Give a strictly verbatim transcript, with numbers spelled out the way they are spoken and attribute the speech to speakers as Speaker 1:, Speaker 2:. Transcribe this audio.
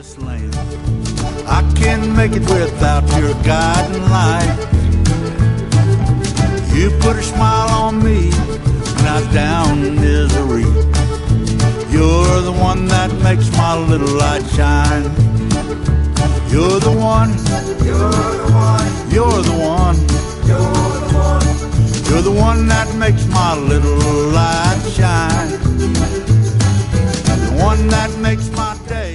Speaker 1: this land. I can't make it without your guiding light. You put a smile on me when I was down in misery. You're the one that makes my little light shine. You're the one,
Speaker 2: You're the one,
Speaker 1: you're the one,
Speaker 2: you're the one,
Speaker 1: you're the one that makes my little light shine. The one that makes my day.